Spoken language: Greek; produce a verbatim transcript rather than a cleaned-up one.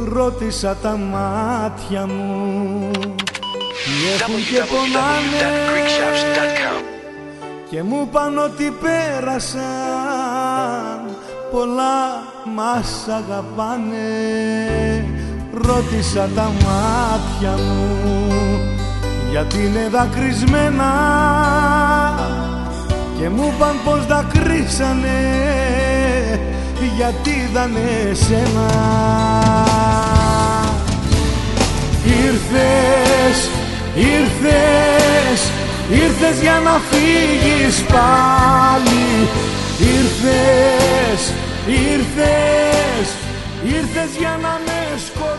ρώτησα τα μάτια μου τι έχουν και πονάνε και μου είπαν ότι πέρασαν, πολλά μας αγαπάνε. Ρώτησα τα μάτια μου γιατί είναι δακρυσμένα και μου είπαν πως δακρύσανε γιατί είδανε εσένα. Ήρθες, ήρθες, ήρθες για να φύγεις πάλι. Ήρθες, ήρθες, ήρθες για να με σκοτώσεις.